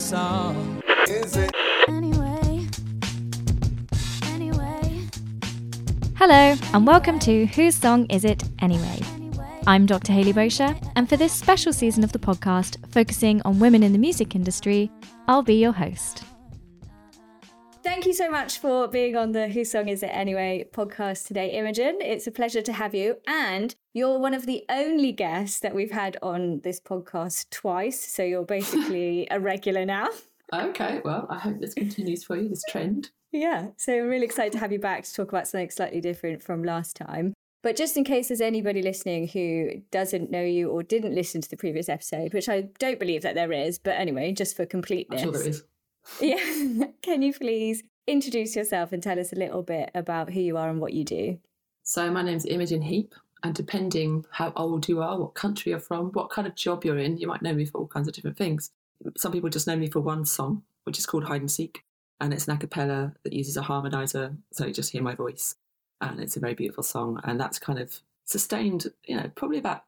song is it? Anyway. Hello, and welcome to Whose Song Is It Anyway? I'm Dr. Hayley Bosher, and for this special season of the podcast focusing on women in the music industry, I'll be your host. Thank you so much for being on the Whose Song Is It Anyway podcast today, Imogen. It's a pleasure to have you. And you're one of the only guests that we've had on this podcast twice. So you're basically a regular now. Okay, well, I hope this continues for you, this trend. Yeah, so I'm really excited to have you back to talk about something slightly different from last time. But just in case there's anybody listening who doesn't know you or didn't listen to the previous episode, which I don't believe that there is, but anyway, just for completeness. I'm sure there is. Yeah. Can you please introduce yourself and tell us a little bit about who you are and what you do? So my name's Imogen Heap, and depending how old you are, what country you're from, what kind of job you're in, you might know me for all kinds of different things. Some people just know me for one song, which is called Hide and Seek, and it's an a cappella that uses a harmonizer, so you just hear my voice, and it's a very beautiful song, and that's kind of sustained, probably about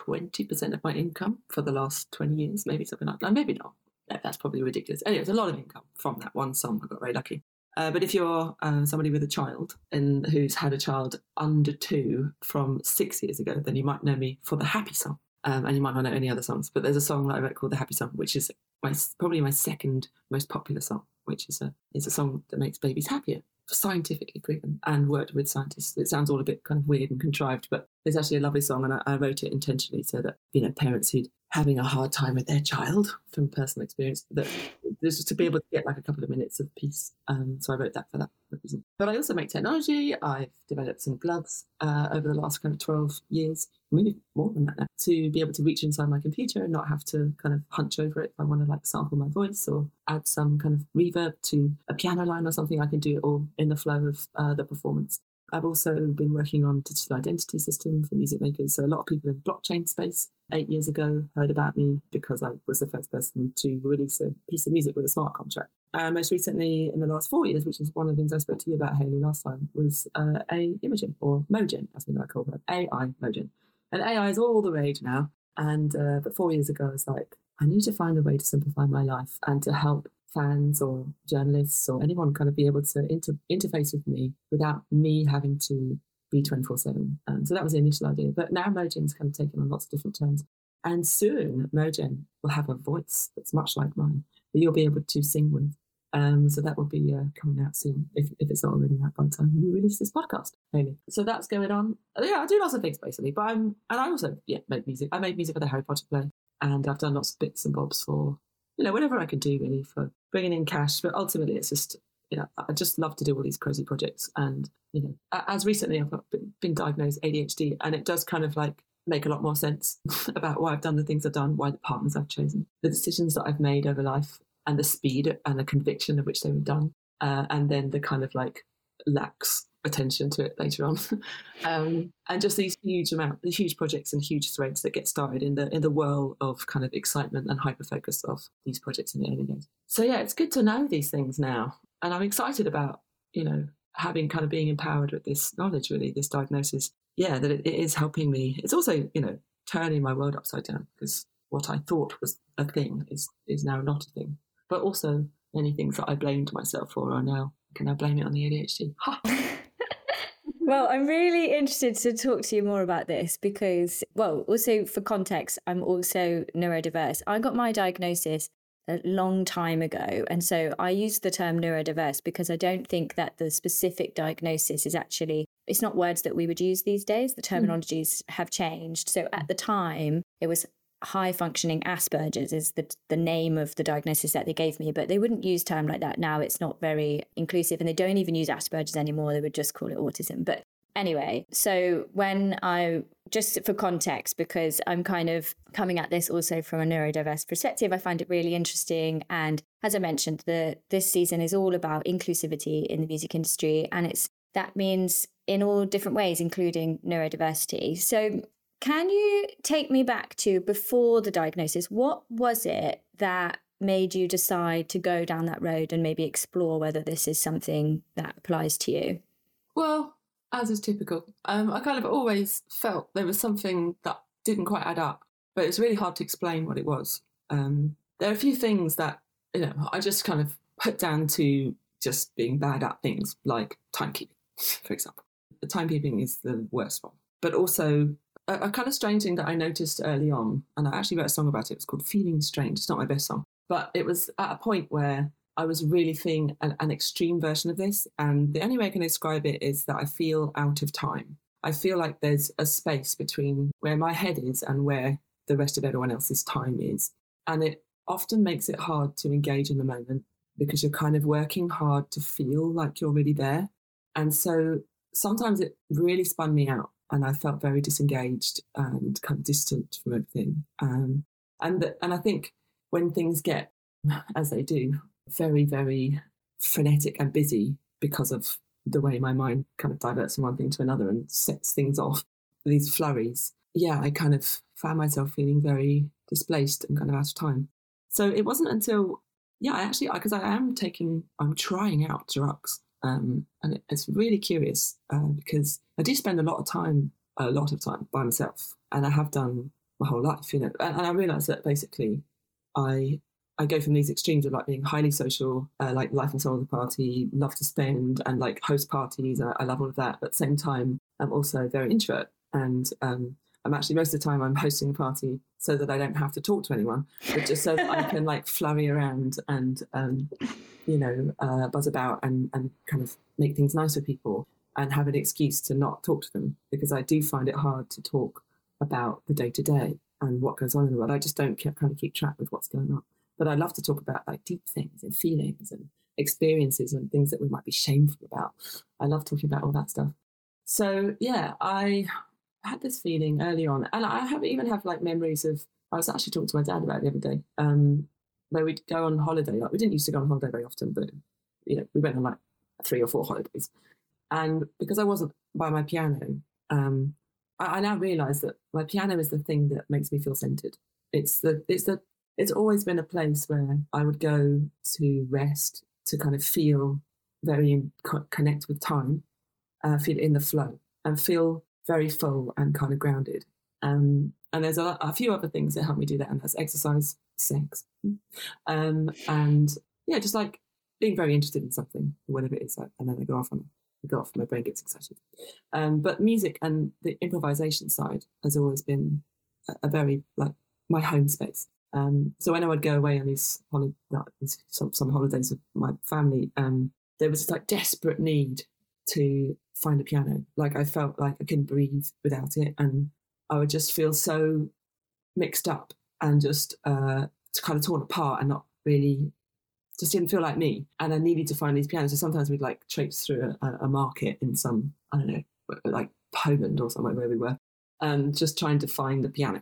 20% of my income for the last 20 years, maybe something like that. Maybe not. That's probably ridiculous. Anyway, it's a lot of income from that one song. I got very lucky. But if you're somebody with a child and who's had a child under 2 from 6 years ago, then you might know me for the Happy Song. And you might not know any other songs, but there's a song that I wrote called The Happy Song, which is probably my second most popular song, which is a song that makes babies happier, scientifically proven, and worked with scientists. It sounds all a bit kind of weird and contrived, but it's actually a lovely song, and I wrote it intentionally so that, parents who'd having a hard time with their child, from personal experience, that just to be able to get like a couple of minutes of peace. So I wrote that for that reason. But I also make technology. I've developed some gloves over the last kind of 12 years, maybe more than that now, to be able to reach inside my computer and not have to kind of hunch over it if I want to sample my voice or add some kind of reverb to a piano line or something. I can do it all in the flow of the performance. I've also been working on digital identity system for music makers. So a lot of people in blockchain space 8 years ago heard about me because I was the first person to release a piece of music with a smart contract. Most recently, in the last 4 years, which is one of the things I spoke to you about, Hayley, last time, was a Imogen, or Mogen, as we like to call her, AI Mogen. And AI is all the rage now. And but 4 years ago, I was like, I need to find a way to simplify my life and to help fans or journalists or anyone kind of be able to interface with me without me having to be 24/7. So that was the initial idea. But now Mogen's kind of taken on lots of different turns. And soon Mogen will have a voice that's much like mine that you'll be able to sing with. So that will be coming out soon, if it's not already out by the time we release this podcast, maybe. So that's going on. Yeah, I do lots of things basically, but I also make music. I made music for the Harry Potter play, and I've done lots of bits and bobs for whatever I can do really for bringing in cash. But ultimately, it's just I just love to do all these crazy projects. And as recently I've been diagnosed ADHD, and it does kind of make a lot more sense about why I've done the things I've done, why the partners I've chosen, the decisions that I've made over life, and the speed and the conviction of which they were done, and then the kind of lax attention to it later on, and just these huge projects and huge threads that get started in the whirl of kind of excitement and hyper focus of these projects in the early days. So yeah, it's good to know these things now, and I'm excited about having kind of being empowered with this knowledge, really, this diagnosis. Yeah, that it is helping me. It's also turning my world upside down, because what I thought was a thing is now not a thing. But also many things that I blamed myself for can I blame it on the ADHD? Well, I'm really interested to talk to you more about this because, also for context, I'm also neurodiverse. I got my diagnosis a long time ago. And so I use the term neurodiverse because I don't think that the specific diagnosis is it's not words that we would use these days. The terminologies have changed. So at the time, it was high functioning Asperger's is the name of the diagnosis that they gave me, but they wouldn't use term like that now. It's not very inclusive, and they don't even use Asperger's anymore. They would just call it autism. But anyway, so just for context, because I'm kind of coming at this also from a neurodiverse perspective, I find it really interesting. And as I mentioned, this season is all about inclusivity in the music industry, and that means in all different ways, including neurodiversity. So can you take me back to before the diagnosis? What was it that made you decide to go down that road and maybe explore whether this is something that applies to you? Well, as is typical, I kind of always felt there was something that didn't quite add up, but it's really hard to explain what it was. There are a few things that I just kind of put down to just being bad at things like timekeeping, for example. The timekeeping is the worst one. But also a kind of strange thing that I noticed early on, and I actually wrote a song about it. It was called Feeling Strange. It's not my best song, but it was at a point where I was really feeling an extreme version of this. And the only way I can describe it is that I feel out of time. I feel like there's a space between where my head is and where the rest of everyone else's time is. And it often makes it hard to engage in the moment because you're kind of working hard to feel like you're really there. And so sometimes it really spun me out and I felt very disengaged and kind of distant from everything. And I think when things get, as they do, very, very frenetic and busy because of the way my mind kind of diverts from one thing to another and sets things off, these flurries, I kind of found myself feeling very displaced and kind of out of time. So it wasn't until, because I'm trying out drugs. And it's really curious because I do spend a lot of time by myself, and I have done my whole life, and I realised that basically I go from these extremes of like being highly social, like life and soul of the party, love to spend and like host parties. I love all of that. But at the same time, I'm also very introvert, and I'm actually most of the time I'm hosting a party so that I don't have to talk to anyone, but just so that I can like flurry around and buzz about and kind of make things nice for people and have an excuse to not talk to them, because I do find it hard to talk about the day to day and what goes on in the world. I just don't keep track with what's going on. But I love to talk about like deep things and feelings and experiences and things that we might be shameful about. I love talking about all that stuff. So I had this feeling early on, and I even have like memories of, I was actually talking to my dad about it the other day, where we'd go on holiday. Like, we didn't used to go on holiday very often, but we went on like 3 or 4 holidays. And because I wasn't by my piano, I now realise that my piano is the thing that makes me feel centred. It's always been a place where I would go to rest, to kind of feel very connect with time, feel in the flow, and feel very full and kind of grounded. And there's a few other things that help me do that, and that's exercise, sex, and just like being very interested in something, whatever it is, and then I go off, my brain gets excited. But music and the improvisation side has always been a very like my home space. So when I would go away on these some holidays with my family, there was this like desperate need to find a piano. Like I felt like I couldn't breathe without it, and I would just feel so mixed up and just kind of torn apart and not really, just didn't feel like me. And I needed to find these pianos. So sometimes we'd like traipse through a market in some, I don't know, like Poland or somewhere where we were, just trying to find the piano.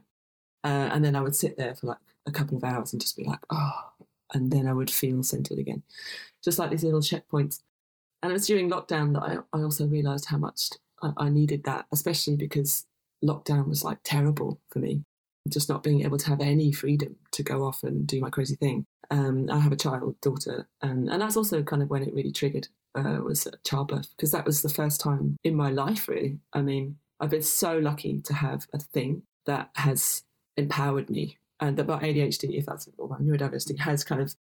And then I would sit there for like a couple of hours and just be like, oh, and then I would feel centred again. Just like these little checkpoints. And it was during lockdown that I also realised how much I needed that, especially because lockdown was like terrible for me. Just not being able to have any freedom to go off and do my crazy thing. I have a daughter, and that's also kind of when it really triggered, was childbirth, because that was the first time in my life, really. I mean, I've been so lucky to have a thing that has empowered me, and that my ADHD, if that's, or my neurodiversity, has kind of,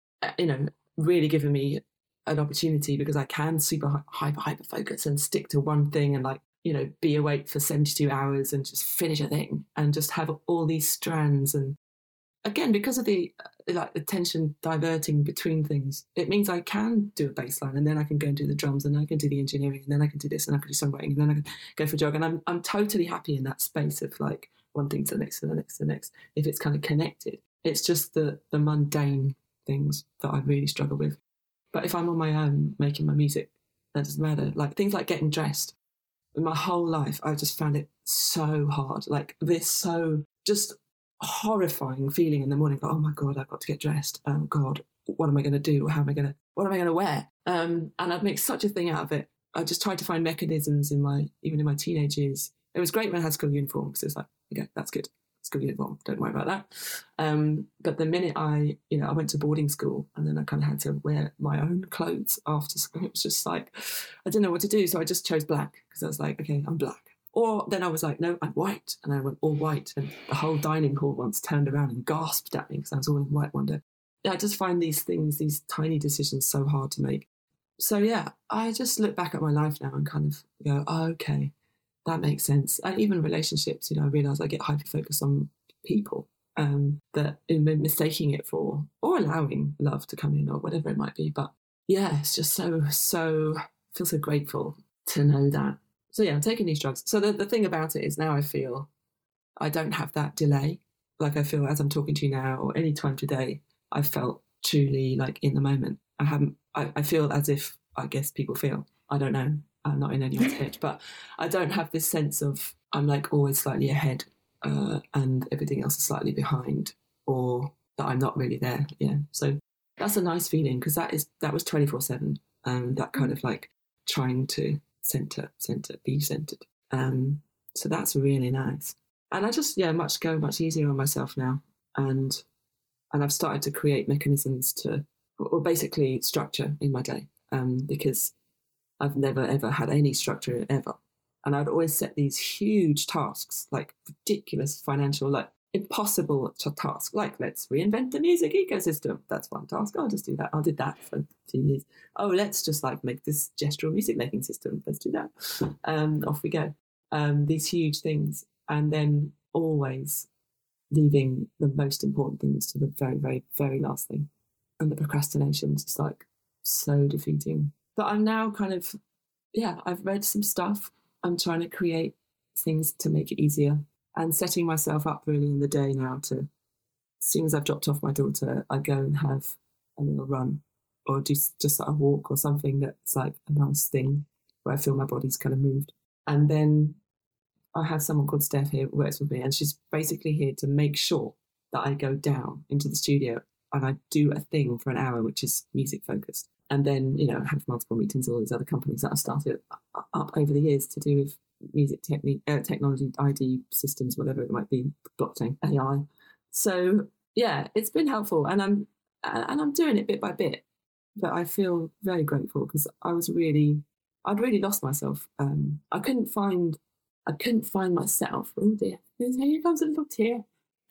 really given me an opportunity, because I can super hyper focus and stick to one thing and like, be awake for 72 hours and just finish a thing and just have all these strands. And again, because of the attention diverting between things, it means I can do a bass line, and then I can go and do the drums, and I can do the engineering, and then I can do this, and I can do songwriting, and then I can go for a jog. And I'm totally happy in that space of like one thing to the next, to the next, to the next, if it's kind of connected. It's just the mundane things that I really struggle with. But if I'm on my own making my music, that doesn't matter. Like things like getting dressed. In my whole life, I've just found it so hard. Like this so just horrifying feeling in the morning. Like, oh my God, I've got to get dressed. Oh God, what am I going to do? What am I going to wear? And I'd make such a thing out of it. I just tried to find mechanisms even in my teenage years. It was great when I had school uniform, because it's like, okay, that's good. School uniform, don't worry about that. But the minute I went to boarding school, and then I kind of had to wear my own clothes after school, it was just like, I didn't know what to do. So I just chose black, because I was like, okay, I'm black. Or then I was like, no, I'm white. And I went all white. And the whole dining hall once turned around and gasped at me, because I was all in white one day. I just find these things, these tiny decisions, so hard to make. So yeah, I just look back at my life now and kind of go, oh, okay, that makes sense. And even relationships, I realise I get hyper focused on people, that in mistaking it for, or allowing love to come in or whatever it might be. But yeah, it's just so feel so grateful to know that. So yeah, I'm taking these drugs. So the thing about it is now I feel I don't have that delay. Like I feel as I'm talking to you now or any time today, I felt truly like in the moment. I feel as if, I guess people feel, I don't know, I'm not in anyone's head, but I don't have this sense of I'm like always slightly ahead and everything else is slightly behind, or that I'm not really there. Yeah. So that's a nice feeling, because that was 24/7. That kind of like trying to be centered. So that's really nice. And I just, go much easier on myself now. And I've started to create mechanisms or basically structure in my day, because I've never, ever had any structure ever. And I'd always set these huge tasks, like ridiculous financial, like impossible tasks, like let's reinvent the music ecosystem. That's one task. I'll just do that. I did that for 2 years. Oh, let's just like make this gestural music making system. Let's do that. Off we go. These huge things. And then always leaving the most important things to the very, very, very last thing. And the procrastination is just like so defeating. But I'm now kind of, I've read some stuff. I'm trying to create things to make it easier and setting myself up really in the day now to, as soon as I've dropped off my daughter, I go and have a little run or do just a walk or something that's like a nice thing where I feel my body's kind of moved. And then I have someone called Steph here who works with me, and she's basically here to make sure that I go down into the studio and I do a thing for an hour, which is music focused. And then, I have multiple meetings with all these other companies that I started up over the years to do with music technology, ID systems, whatever it might be, blockchain, AI. So yeah, it's been helpful, and I'm doing it bit by bit. But I feel very grateful because I'd really lost myself. I couldn't find myself. Oh dear, here comes a little tear.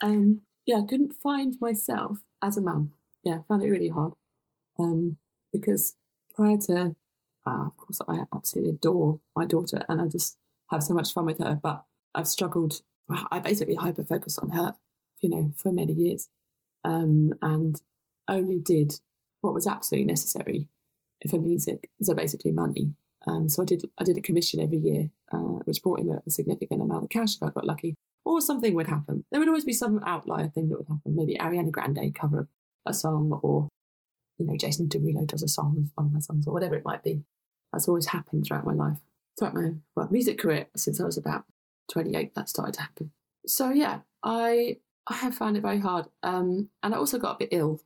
I couldn't find myself as a mum. Yeah, I found it really hard. Because prior to, of course, I absolutely adore my daughter and I just have so much fun with her, but I've struggled. I basically hyper-focused on her, for many years, and only did what was absolutely necessary for music, so basically money. So I did a commission every year, which brought in a significant amount of cash if I got lucky, or something would happen. There would always be some outlier thing that would happen. Maybe Ariana Grande cover a song, or Jason Derulo does a song with one of my songs, or whatever it might be. That's always happened throughout my life, throughout my music career since I was about 28. That started to happen. So yeah, I have found it very hard, and I also got a bit ill.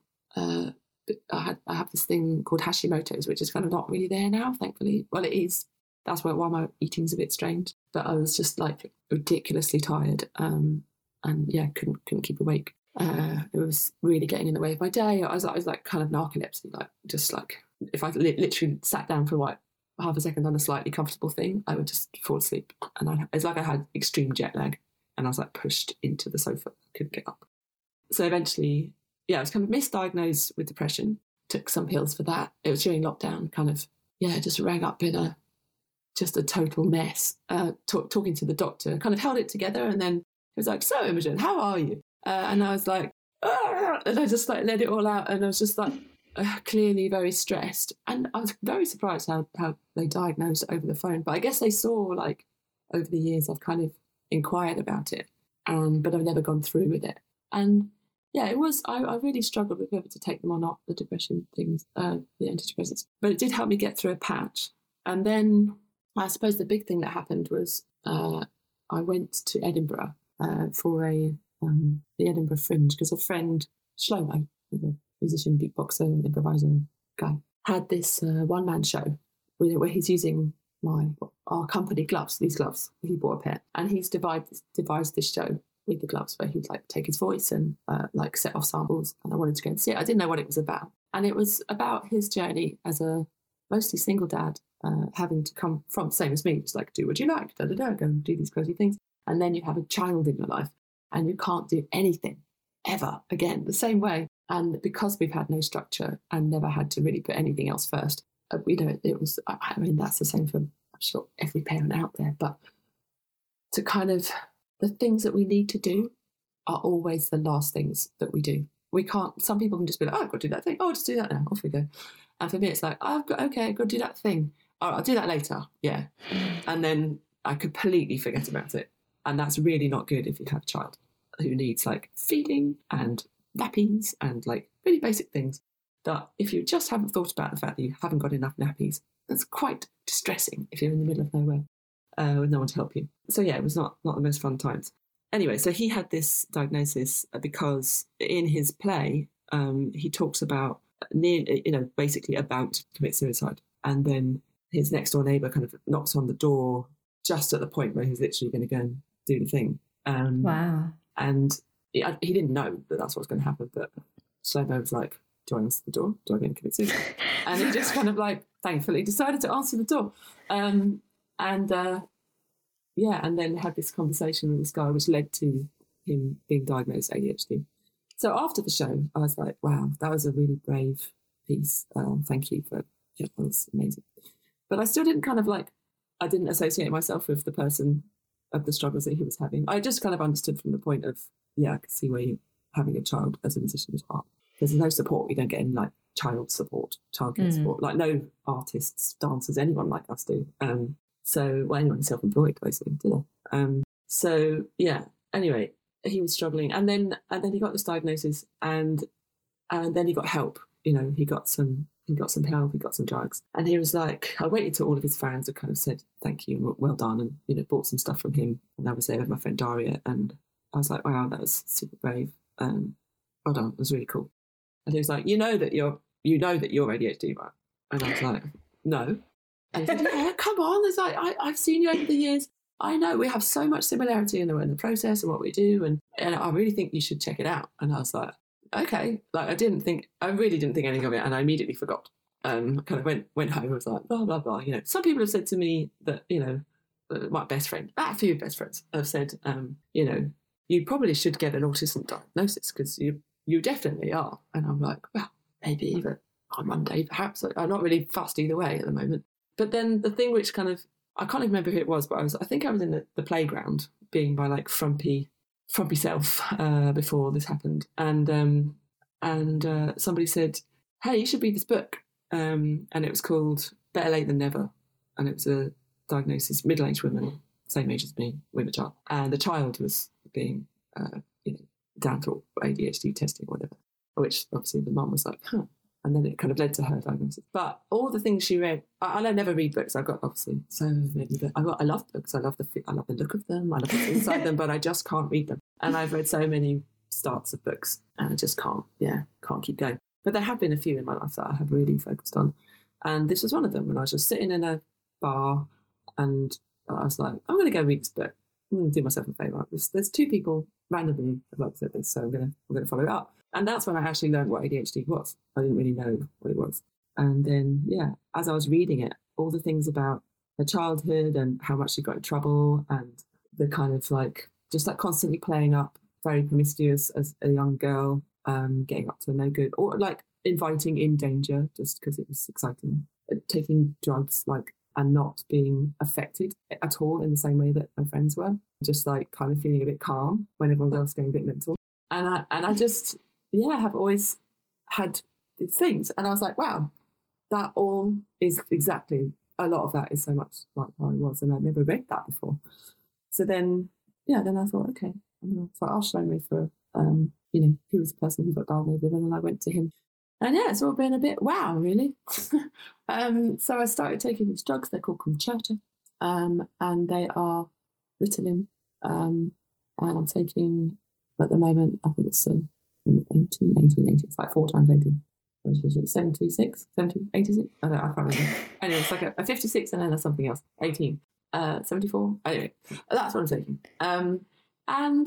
I have this thing called Hashimoto's, which is kind of not really there now, thankfully. Well, it is. That's why my eating's a bit strange. But I was just like ridiculously tired, and couldn't keep awake. It was really getting in the way of my day. I was like kind of narcolepsy, like just like if I literally sat down for like half a second on a slightly comfortable thing, I would just fall asleep. And it's like I had extreme jet lag, and I was like pushed into the sofa, couldn't get up. So eventually, I was kind of misdiagnosed with depression. Took some pills for that. It was during lockdown. Just rang up in a total mess. Talking to the doctor, kind of held it together, and then he was like, "So Imogen, how are you?" And I was like, and I just like let it all out, and I was just like clearly very stressed. And I was very surprised how they diagnosed it over the phone. But I guess they saw like over the years I've kind of inquired about it, but I've never gone through with it. And yeah, it was. I really struggled with whether to take them or not, the depression things, the antidepressants. But it did help me get through a patch. And then I suppose the big thing that happened was I went to Edinburgh for the Edinburgh Fringe, because a friend, Shlomo, the musician, beatboxer, improviser guy, had this one-man show where he's using our company gloves, these gloves. He bought a pair, and he's devised this show with the gloves where he'd like take his voice and like set off samples. And I wanted to go and see it. I didn't know what it was about. And it was about his journey as a mostly single dad, having to come from, same as me, just like do what you like, go and do these crazy things. And then you have a child in your life and you can't do anything ever again the same way. And because we've had no structure and never had to really put anything else first, it was, I mean, that's the same for, I'm sure, every parent out there, but to kind of, the things that we need to do are always the last things that we do. We can't, some people can just be like, oh, I've got to do that thing. Oh, I'll just do that now. Off we go. And for me, it's like, I've got to do that thing. Oh, I'll do that later. Yeah. And then I completely forget about it. And that's really not good if you have a child who needs like feeding and nappies and like really basic things, that if you just haven't thought about the fact that you haven't got enough nappies, that's quite distressing if you're in the middle of nowhere with no one to help you. So yeah, it was not the most fun times. Anyway, so he had this diagnosis because in his play, he talks about basically about to commit suicide. And then his next door neighbour kind of knocks on the door just at the point where he's literally going to go and do the thing. Wow. And he didn't know that that's what's going to happen, but Shlomo was like, do I answer the door? Do I go and commit suicide? And he just kind of like, thankfully, decided to answer the door. And then had this conversation with this guy, which led to him being diagnosed ADHD. So after the show, I was like, wow, that was a really brave piece. Thank you that was amazing. But I still didn't I didn't associate myself with the person of the struggles that he was having. I just kind of understood from the point of, I could see where having a child as a musician is hard. There's no support. You don't get any like child support, childcare support, like no artists, dancers, anyone like us do. Anyone self-employed basically, do they? Anyway, he was struggling, and then he got this diagnosis, and then he got help. He got some help, he got some drugs, and he was like, I waited till all of his fans had kind of said thank you and well done, and bought some stuff from him, and I was there with my friend Daria, and I was like, wow, that was super brave. Well done, it was really cool. And he was like, you know that you're ADHD, right? And I was like, no. And he said, yeah, come on. It's like, I've seen you over the years. I know we have so much similarity in the process and what we do. And I really think you should check it out. And I was like, okay. Like, I really didn't think anything of it. And I immediately forgot. Kind of went home and was like, blah, blah, blah. Some people have said to me that, my best friend, a few best friends have said, you probably should get an autism diagnosis because you definitely are. And I'm like, well, maybe, but on Monday, perhaps. I'm not really fussed either way at the moment. But then the thing which kind of, I can't even remember who it was, but I think I was in the playground being my like frumpy self before this happened. And somebody said, hey, you should read this book. And it was called Better Late Than Never. And it was a diagnosis, middle-aged women, same age as me, with a child. And the child was being, down for ADHD testing or whatever, which obviously the mum was like, huh. And then it kind of led to her diagnosis. But all the things she read, I never read books. I've got obviously so many books. I love books. I love the look of them. I love what's inside them, but I just can't read them. And I've read so many starts of books, and I just can't keep going. But there have been a few in my life that I have really focused on, and this was one of them. When I was just sitting in a bar, and I was like, I'm going to go read this book. I'm going to do myself a favour. There's two people randomly have like said this, so I'm going to follow it up. And that's when I actually learned what ADHD was. I didn't really know what it was. And then, as I was reading it, all the things about her childhood and how much she got in trouble, and the kind of like, just like constantly playing up, very promiscuous as a young girl, getting up to no good, or like inviting in danger just because it was exciting, taking drugs, like, and not being affected at all in the same way that my friends were, just like kind of feeling a bit calm when everyone else was going a bit mental. And I just, have always had these things. And I was like, wow, that all is exactly, a lot of that is so much like how I was. And I'd never read that before. So then, then I thought, okay, so I'll show me for, who was the person who got diagnosed with, and then I went to him. And it's all been a bit wow, really. So I started taking these drugs. They're called Concerta, and they are Ritalin. And I'm taking, at the moment, I think it's 18, it's like 4 times 18. Which is it, 76, 70, 86? I can't remember. Anyway, it's like a 56 and then something else, 18, 74. Anyway, that's what I'm taking. And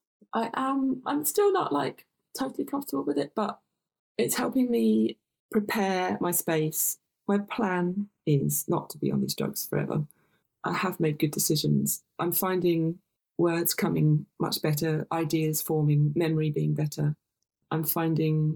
I'm still not like totally comfortable with it, but it's helping me prepare my space. My plan is not to be on these drugs forever. I have made good decisions. I'm finding words coming much better, ideas forming, memory being better. I'm finding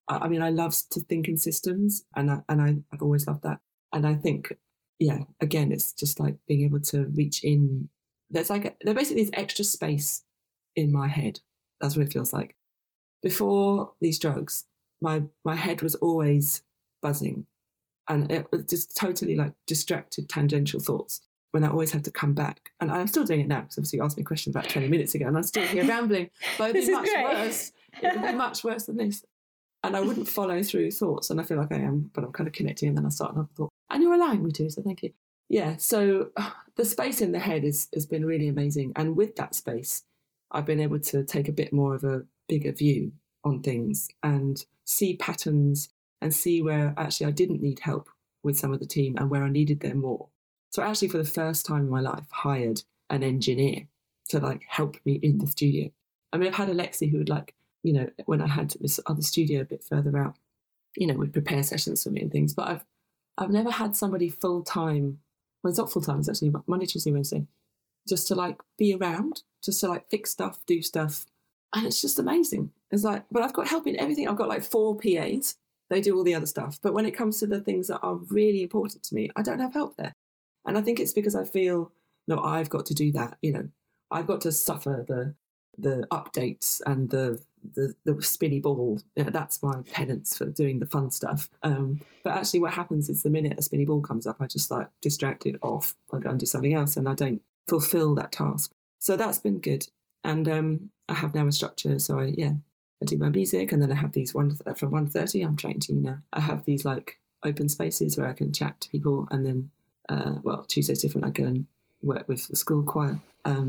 I mean, I love to think in systems, and I've always loved that. And I think, yeah, again, it's just like being able to reach in. There's basically this extra space in my head. That's what it feels like. Before these drugs, my head was always buzzing, and it was just totally like distracted, tangential thoughts. When I always have to come back, and I'm still doing it now because obviously you asked me a question about 20 minutes ago, and I'm still here rambling. But it'd be much worse. It would be much worse than this. And I wouldn't follow through thoughts, and I feel like I am, but I'm kind of connecting, and then I start another thought. And you're allowing me to, so thank you. Yeah, so the space in the head has been really amazing. And with that space, I've been able to take a bit more of a bigger view on things and see patterns and see where actually I didn't need help with some of the team and where I needed them more. So I actually, for the first time in my life, hired an engineer to like help me in the studio. I mean, I've had Alexi who would like, you know, when I had this other studio a bit further out, you know, would prepare sessions for me and things. But I've never had somebody full time. Well, it's not full time. It's actually Monday, Tuesday, Wednesday, just to like be around, just to like fix stuff, do stuff, and it's just amazing. It's like, but I've got help in everything. I've got like 4 PAs. They do all the other stuff. But when it comes to the things that are really important to me, I don't have help there. And I think it's because I feel, no, I've got to do that. You know, I've got to suffer the updates and the spinny ball. You know, that's my penance for doing the fun stuff. But actually what happens is the minute a spinny ball comes up, I just like distract it off. I go and do something else and I don't fulfill that task. So that's been good. And I have now a structure. So I do my music, and then I have these from 1:30, I'm training to now. I have these like open spaces where I can chat to people, and then Tuesday's different. I go and work with the school choir.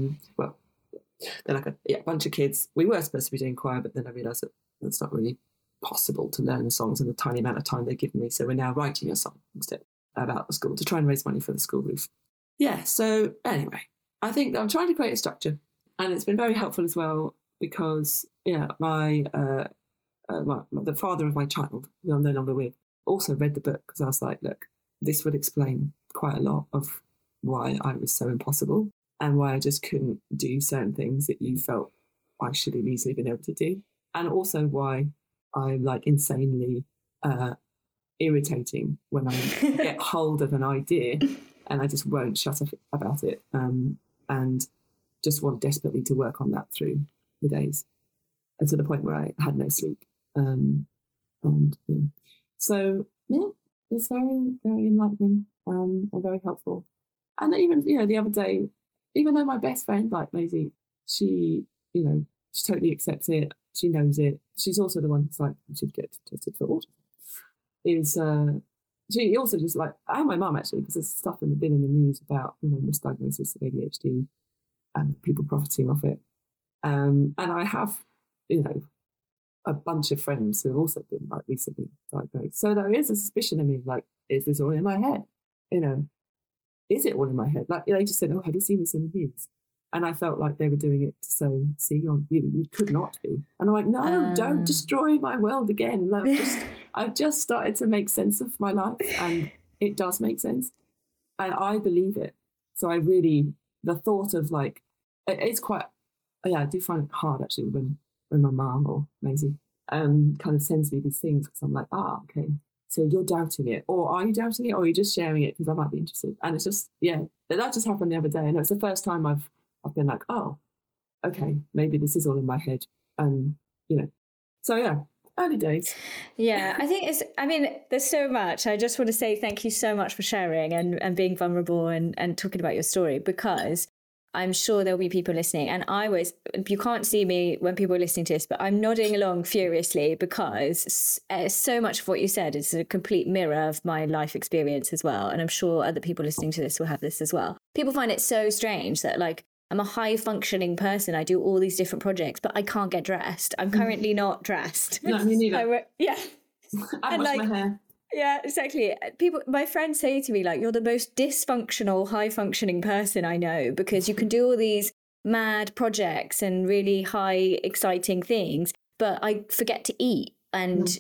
They're like a bunch of kids. We were supposed to be doing choir, but then I realised that it's not really possible to learn the songs in the tiny amount of time they've given me. So we're now writing a song instead about the school to try and raise money for the school roof. Yeah, so anyway, I think I'm trying to create a structure, and it's been very helpful as well because, the father of my child, who I'm no longer with, also read the book because I was like, look, this would explain quite a lot of why I was so impossible and why I just couldn't do certain things that you felt I should have easily been able to do. And also why I'm like insanely irritating when I get hold of an idea and I just won't shut up about it, and just want desperately to work on that through the days, and to the point where I had no sleep. So, yeah, it's very, very enlightening and very helpful. And even, the other day, even though my best friend, like Maisie, she totally accepts it. She knows it. She's also the one who's like, you should get tested for autism. She also just like, and my mum actually, because there's stuff been in the news about, misdiagnosis of ADHD and people profiting off it. And I have, a bunch of friends who have also been like recently diagnosed. So there is a suspicion of me, like, is this all in my head? Is it all in my head? Like, they just said, oh, have you seen this in the news? And I felt like they were doing it to say, see, you could not be. And I'm like, no, don't destroy my world again. I've just started to make sense of my life, and it does make sense. And I believe it. So the thought of like, it's quite, I do find it hard actually when my mum or Maisie kind of sends me these things, because I'm like, okay, so you're doubting it, or are you doubting it, or are you just sharing it because I might be interested? And it's just, that just happened the other day, and it's the first time I've been like, oh, okay, maybe this is all in my head, and so yeah, early days. Yeah, I think there's so much. I just want to say thank you so much for sharing and being vulnerable and talking about your story, because I'm sure there'll be people listening, and you can't see me when people are listening to this, but I'm nodding along furiously, because so much of what you said is a complete mirror of my life experience as well. And I'm sure other people listening to this will have this as well. People find it so strange that, like, I'm a high functioning person. I do all these different projects, but I can't get dressed. I'm currently not dressed. No, me neither. I wash my hair. Yeah, exactly. My friends say to me, like, you're the most dysfunctional, high-functioning person I know, because you can do all these mad projects and really high, exciting things, but I forget to eat and,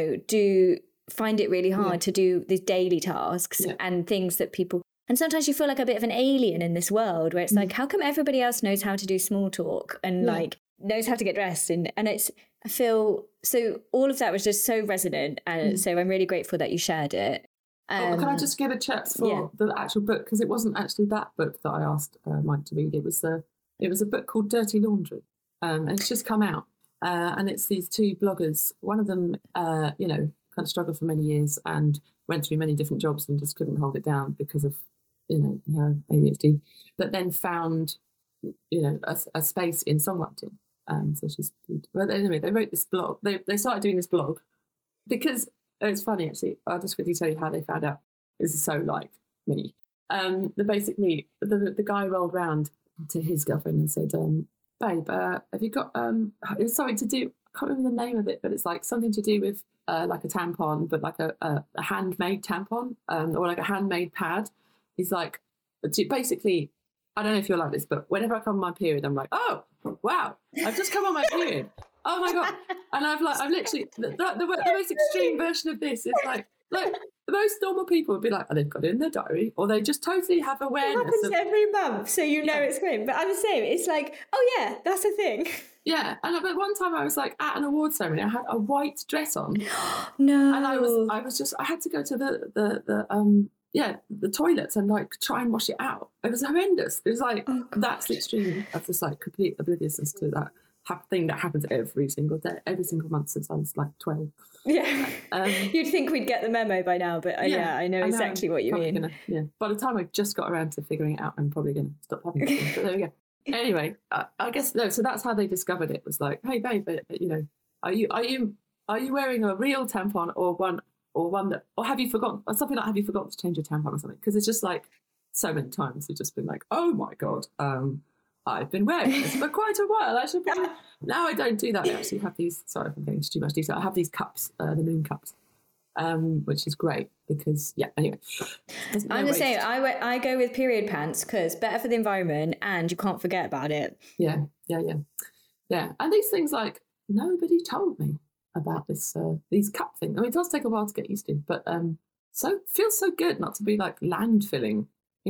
find it really hard to do these daily tasks and things that people... And sometimes you feel like a bit of an alien in this world where it's like, how come everybody else knows how to do small talk and, like, knows how to get dressed? And I feel so all of that was just so resonant, and so I'm really grateful that you shared it. Can I just give a chat for the actual book, because it wasn't actually that book that I asked Mike to read. It was a book called Dirty Laundry, and it's just come out, and it's these two bloggers. One of them, kind of struggled for many years and went through many different jobs and just couldn't hold it down because of her ADHD, but then found a space in songwriting. So but anyway, they wrote this blog. They started doing this blog because it's funny, actually. I'll just quickly tell you how they found out. This is so like me. Basically, the guy rolled round to his girlfriend and said, "Babe, have you got it was something to do? I can't remember the name of it, but it's like something to do with like a tampon, but like a handmade tampon, or like a handmade pad." He's like, basically, I don't know if you're like this, but whenever I come on my period, I'm like, oh, wow, I've just come on my period. Oh my God. And I've literally, the most extreme version of this is like the most normal people would be like, oh, they've got it in their diary, or they just totally have awareness. It happens every month, so it's great. But I'm the same. It's like, oh yeah, that's a thing. Yeah. And but one time I was like at an award ceremony, I had a white dress on. No. And I had to go to the toilets and like try and wash it out. It was horrendous. It was like, that's the extreme of just like complete obliviousness to that thing that happens every single day, every single month since I was like 12. Yeah. You'd think we'd get the memo by now, but I know exactly what you mean. By the time I've just got around to figuring it out, I'm probably going to stop having it. But there we go. Anyway, I guess, no, so that's how they discovered it. Was like, hey babe, are you wearing a real tampon or have you forgotten, or something like, have you forgotten to change your tampon or something? Because it's just like so many times we've just been like, oh my God, I've been wearing this for quite a while. I should probably... Now I don't do that. I actually have these, sorry if I'm going into too much detail, I have these cups, the moon cups, which is great because, anyway. I'm the same. I go with period pants because better for the environment and you can't forget about it. Yeah. And these things, like, nobody told me about these cup things. I mean, it does take a while to get used to, but feels so good not to be like landfilling.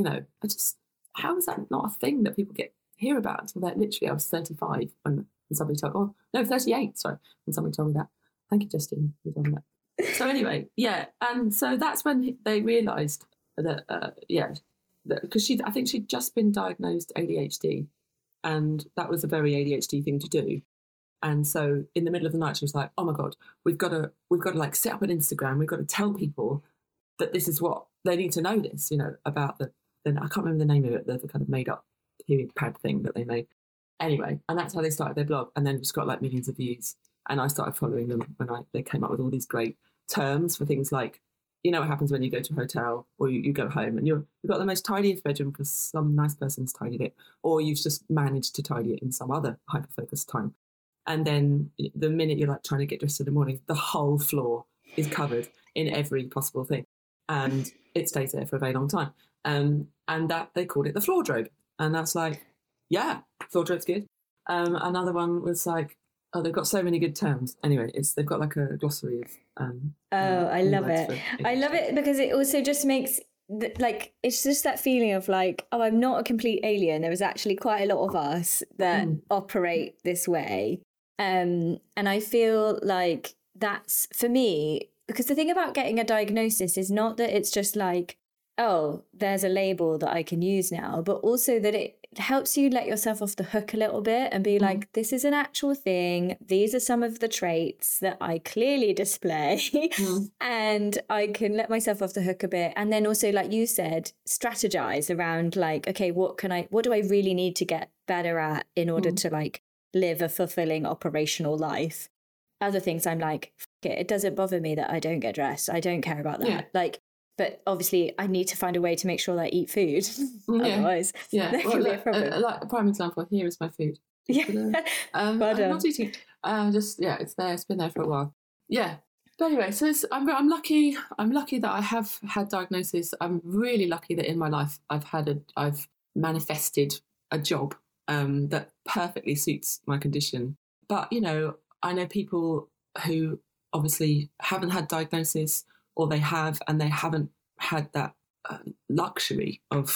How is that not a thing that people hear about until that? Literally, I was 35 when somebody told. 38. Sorry, when somebody told me that. Thank you, Justine, for telling me that. So anyway, and so that's when they realised that because I think she'd just been diagnosed ADHD, and that was a very ADHD thing to do. And so in the middle of the night, she was like, oh my God, we've got to like set up an Instagram. We've got to tell people that this is what they need to know this, about I can't remember the name of it, the kind of made up period pad thing that they made. Anyway, and that's how they started their blog, and then just got like millions of views. And I started following them when they came up with all these great terms for things like, what happens when you go to a hotel or you go home and you've got the most tidiest bedroom because some nice person's tidied it, or you've just managed to tidy it in some other hyper-focused time. And then the minute you're like trying to get dressed in the morning, the whole floor is covered in every possible thing. And it stays there for a very long time. And that they called it the floordrobe. And that's like, yeah, floordrobe's good. Another one was like, they've got so many good terms. Anyway, they've got like a glossary of. I love it. I love it because it also just makes it's just that feeling of like, oh, I'm not a complete alien. There is actually quite a lot of us that operate this way. And I feel like that's, for me, because the thing about getting a diagnosis is not that it's just like, oh, there's a label that I can use now, but also that it helps you let yourself off the hook a little bit and be like, this is an actual thing. These are some of the traits that I clearly display and I can let myself off the hook a bit. And then also, like you said, strategize around like, okay, what do I really need to get better at in order to like live a fulfilling operational life? Other things I'm like, it doesn't bother me that I don't get dressed. I don't care about that. Like, but obviously I need to find a way to make sure that I eat food. Otherwise, that can be a problem. Like a prime example, here is my food. I'm not eating. It's there. It's been there for a while. Yeah. But anyway, so I'm lucky. I'm lucky that I have had diagnosis. I'm really lucky that in my life I've manifested a job that perfectly suits my condition. But I know people who obviously haven't had diagnosis, or they have and they haven't had that luxury of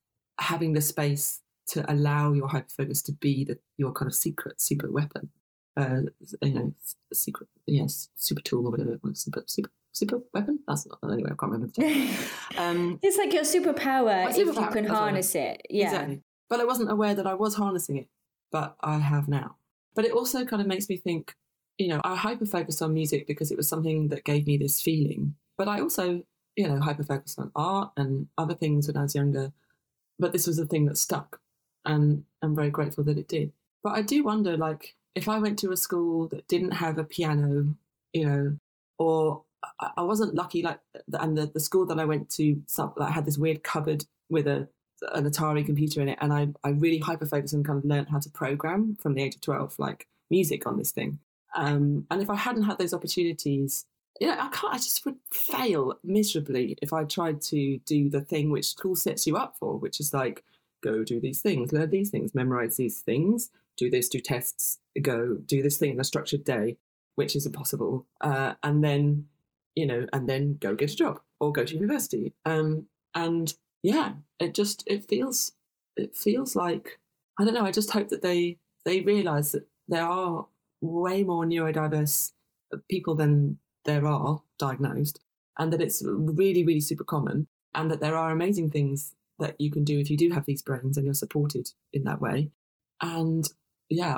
having the space to allow your hyperfocus to be your kind of secret weapon. you know, secret, yes, super tool or whatever, super weapon. That's not anyway. I can't remember the term. It's like your superpower if you superpower, can that's what I harness it. Yeah. Exactly. But I wasn't aware that I was harnessing it, but I have now. But it also kind of makes me think, you know, I hyper-focused on music because it was something that gave me this feeling. But I also, you know, hyper-focused on art and other things when I was younger. But this was a thing that stuck, and I'm very grateful that it did. But I do wonder, like, if I went to a school that didn't have a piano, you know, or I wasn't lucky, like, and the school that I went to had this weird cupboard with an Atari computer in it, and I really hyper-focused and kind of learned how to program from the age of 12, like, music on this thing. And if I hadn't had those opportunities, you know, I just would fail miserably if I tried to do the thing which school sets you up for, which is like, go do these things, learn these things, memorize these things, do this, do tests, go do this thing in a structured day, which is impossible. And then, you know, and then go get a job or go to university. And yeah, it feels like, I don't know, I just hope that they realise that there are way more neurodiverse people than there are diagnosed, and that it's really, really super common, and that there are amazing things that you can do if you do have these brains and you're supported in that way. And yeah,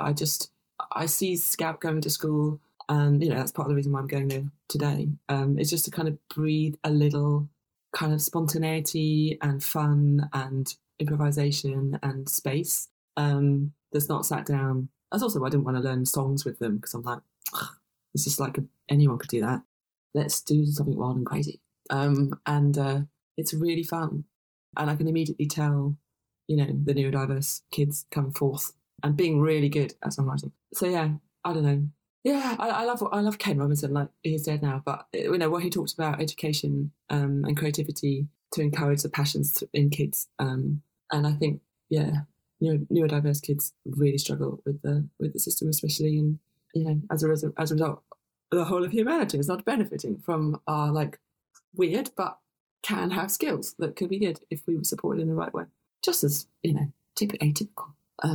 I see Scout going to school, and, you know, that's part of the reason why I'm going there today. It's just to kind of breathe a little kind of spontaneity and fun and improvisation and space. That's not sat down. That's also why I didn't want to learn songs with them, because I'm like, it's just like anyone could do that. Let's do something wild and crazy. And it's really fun. And I can immediately tell, you know, the neurodiverse kids come forth and being really good at songwriting. So yeah, I don't know. Yeah, I love Ken Robinson. Like, he's dead now, but you know what he talks about, education and creativity to encourage the passions in kids. And I think, yeah, neurodiverse kids really struggle with the system, especially, and, you know, as a result, the whole of humanity is not benefiting from our, like, weird but can have skills that could be good if we were supported in the right way. Just as, you know, atypical.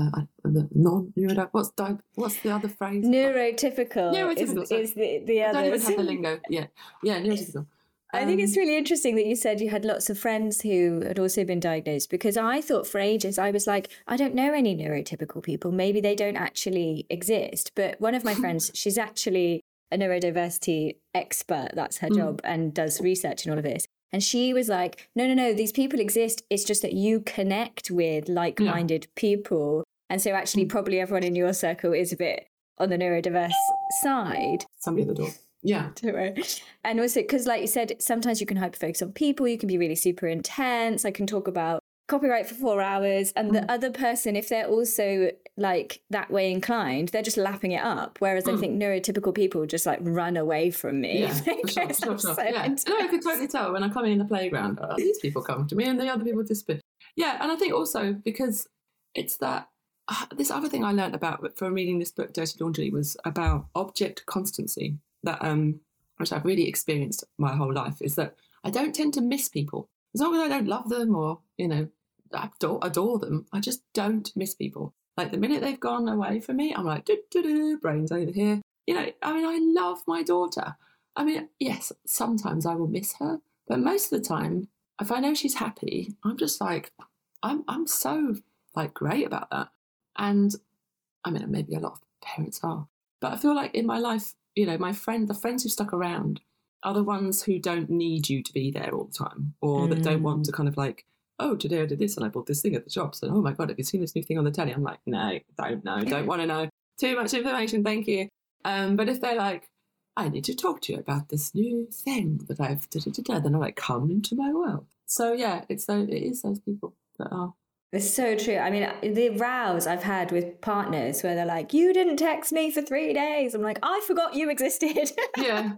The non-neurodiverse. What's the other phrase? Neurotypical is the other. I don't even have the lingo. Yeah, neurotypical. I think it's really interesting that you said you had lots of friends who had also been diagnosed, because I thought for ages, I was like, I don't know any neurotypical people. Maybe they don't actually exist. But one of my friends, she's actually a neurodiversity expert. That's her job, and does research in all of this. And she was like, no, these people exist. It's just that you connect with like-minded people. And so actually probably everyone in your circle is a bit on the neurodiverse side. Somebody at the door. Yeah. And also, because like you said, sometimes you can hyper-focus on people. You can be really super intense. I can talk about copyright for 4 hours. And the other person, if they're also like that way inclined, they're just lapping it up. Whereas I think neurotypical people just like run away from me. Yeah, for sure. Yeah. No, I could totally tell when I come in the playground, these people come to me and the other people disappear. Yeah, and I think also because it's that, this other thing I learned about from reading this book, Dirty Laundry, was about object constancy, that which I've really experienced my whole life, is that I don't tend to miss people. As long as I don't love them or, you know, adore them, I just don't miss people. Like, the minute they've gone away from me, I'm like, brains over here. You know, I mean, I love my daughter. I mean, yes, sometimes I will miss her, but most of the time, if I know she's happy, I'm just like, I'm so, like, great about that. And I mean, maybe a lot of parents are, but I feel like in my life, you know, the friends who stuck around are the ones who don't need you to be there all the time, or that don't want to kind of like, oh, today I did this and I bought this thing at the shop. So, oh my God, have you seen this new thing on the telly? I'm like, no, don't know, don't want to know. Too much information, thank you. But if they're like, I need to talk to you about this new thing that I've then I'm like, come into my world. So yeah, it is those people that are. It's so true. I mean, the rows I've had with partners where they're like, you didn't text me for 3 days. I'm like, I forgot you existed. Yeah.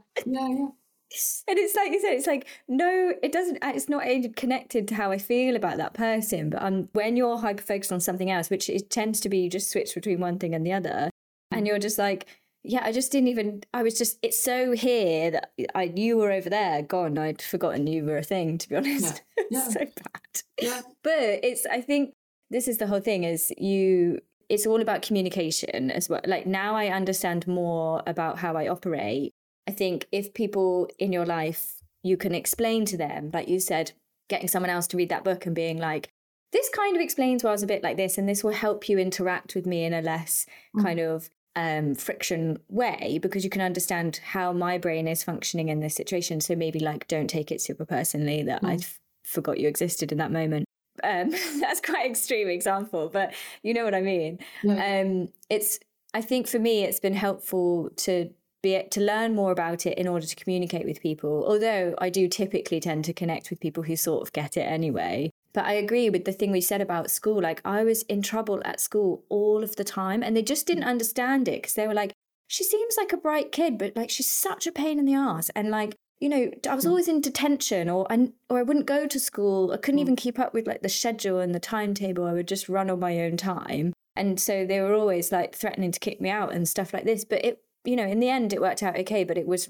And it's like you said, it's like, no, it doesn't, it's not connected to how I feel about that person. But when you're hyper-focused on something else, which it tends to be, you just switch between one thing and the other. And you're just like, yeah, it's so here that you were over there, gone. I'd forgotten you were a thing, to be honest. Yeah. So bad. Yeah. But I think this is the whole thing, is if it's all about communication as well. Like now I understand more about how I operate. I think if people in your life, you can explain to them, like you said, getting someone else to read that book and being like, this kind of explains why I was a bit like this, and this will help you interact with me in a less kind of friction way, because you can understand how my brain is functioning in this situation. So maybe like, don't take it super personally that I forgot you existed in that moment. That's quite an extreme example, but you know what I mean. Yeah. I think for me, it's been helpful to learn more about it in order to communicate with people. Although I do typically tend to connect with people who sort of get it anyway. But I agree with the thing we said about school. Like I was in trouble at school all of the time, and they just didn't understand it because they were like, she seems like a bright kid, but like she's such a pain in the ass. And like, you know, I was always in detention, or I wouldn't go to school. I couldn't even keep up with like the schedule and the timetable. I would just run on my own time. And so they were always like threatening to kick me out and stuff like this. But it, you know, in the end, it worked out okay. But it was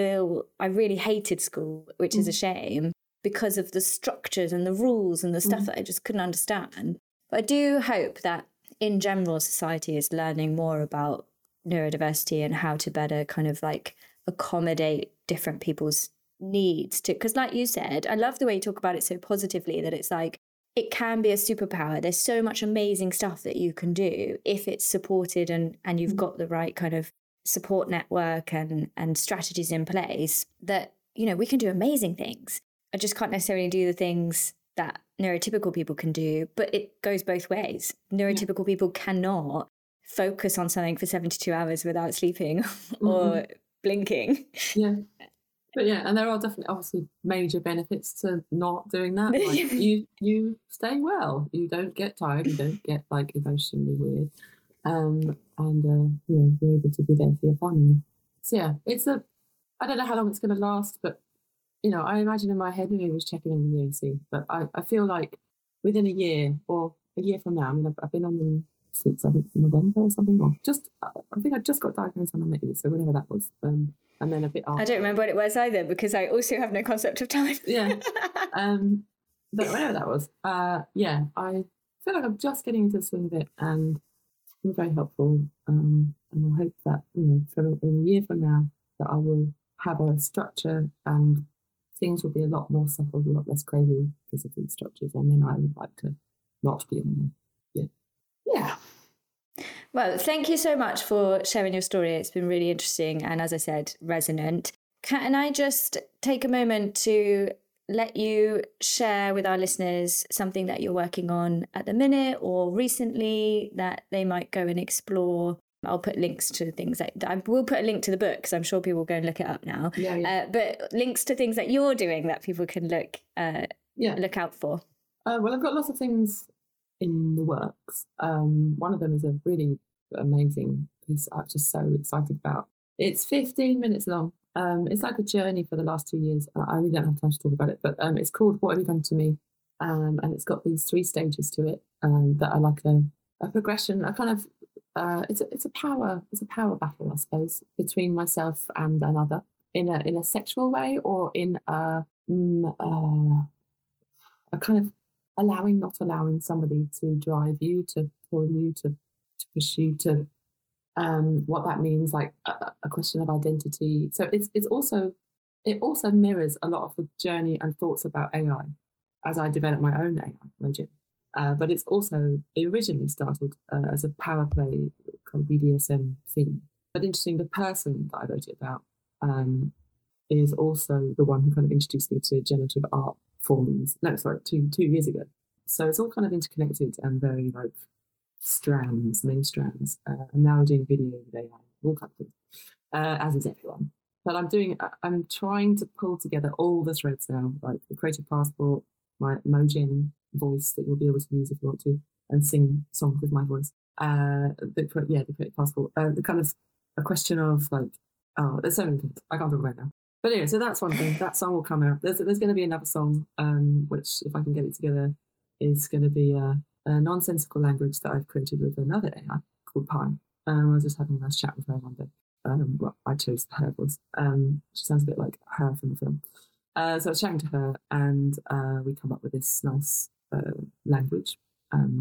I really hated school, which is a shame because of the structures and the rules and the stuff that I just couldn't understand. But I do hope that in general, society is learning more about neurodiversity and how to better kind of like accommodate different people's needs to, because like you said, I love the way you talk about it so positively, that it's like it can be a superpower. There's so much amazing stuff that you can do if it's supported and you've got the right kind of support network and strategies in place, that, you know, we can do amazing things. I just can't necessarily do the things that neurotypical people can do, but it goes both ways. Neurotypical people cannot focus on something for 72 hours without sleeping or blinking. Yeah. But yeah, and there are definitely obviously major benefits to not doing that. Like you stay well, you don't get tired, you don't get like emotionally weird, and yeah, you're able to be there for your family. So yeah, I don't know how long it's going to last, but you know, I imagine in my head when I was checking in the EAC, but I feel like within a year or a year from now, I mean, I've been on them since I think November or something, or I think I just got diagnosed when I met you, so whenever that was. And then a bit after. I don't remember what it was either, because I also have no concept of time. Yeah. But whenever that was, yeah, I feel like I'm just getting into the swing of it, and it's been very helpful. And I hope that, you know, in a year from now, that I will have a structure and things will be a lot more settled, a lot less crazy because of these structures. And then I would like to not be on them. Yeah. Yeah. Well, thank you so much for sharing your story. It's been really interesting and, as I said, resonant. Can I just take a moment to let you share with our listeners something that you're working on at the minute or recently that they might go and explore? I'll put links to things that I will put a link to the book, because I'm sure people will go and look it up now. Yeah. But links to things that you're doing that people can look out for. Well, I've got lots of things in the works. One of them is a really amazing piece I'm just so excited about. It's 15 minutes long. It's like a journey for the last 2 years. I really don't have time to talk about it, but it's called What Have You Done to Me? And it's got these 3 stages to it that are like a progression, a kind of it's a power battle, I suppose, between myself and another in a sexual way, or in a kind of not allowing somebody to drive you, to pull you, to push you, to what that means, like a question of identity. So it also mirrors a lot of the journey and thoughts about AI as I develop my own AI logic. But it originally started as a power play called BDSM theme. But interesting, the person that I wrote it about is also the one who kind of introduced me to generative art forms. No, sorry, 2 years ago. So it's all kind of interconnected and very like many strands. And now I'm doing video with AI, all kinds of things, as is everyone. But I'm trying to pull together all the threads now, like the creative passport, my Mojin voice that you'll be able to use if you want to, and sing songs with my voice. The creative passport. The kind of a question of like, there's so many things I can't talk about now. But anyway, so that's one thing. That song will come out. There's going to be another song, which if I can get it together, is going to be a nonsensical language that I've created with another AI called Pi. I was just having a nice chat with her one day. Well, I chose her voice. She sounds a bit like her from the film. So I was chatting to her, and we come up with this nice language,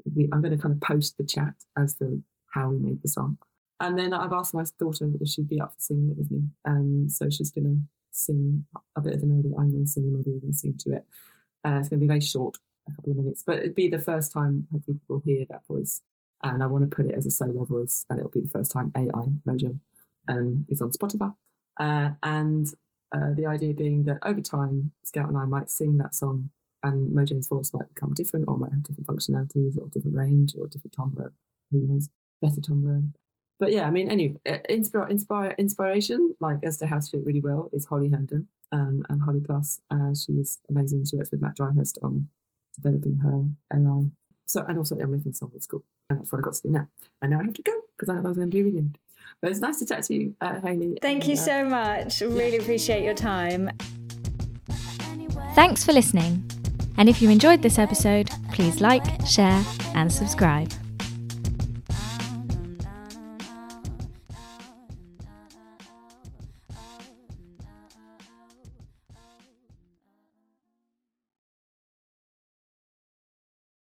I'm going to kind of post the chat as the how we made the song. And then I've asked my daughter if she'd be up for singing it with me. So she's going to sing a bit of the melody. I'm going to sing the melody, we're going to sing to it. It's going to be very short, a couple of minutes, but it'd be the first time hopefully people hear that voice. And I want to put it as a solo voice, and it'll be the first time AI Mojo is on Spotify. And the idea being that over time, Scout and I might sing that song, and Mojo's voice might become different, or might have different functionalities, or different range, or different timbre. Who knows? Better timbre. But yeah, I mean, anyway, inspiration, like as to how to do it really well, is Holly Herndon and Holly Plus. She's amazing. She works with Matt Dryhurst on developing her AI. So, and also I'm making song at school. And that's what I got to do now. And now I have to go because I was going to be really late. But it's nice to chat to you, Hayley. Thank you so much. Really appreciate your time. Thanks for listening. And if you enjoyed this episode, please like, share, and subscribe.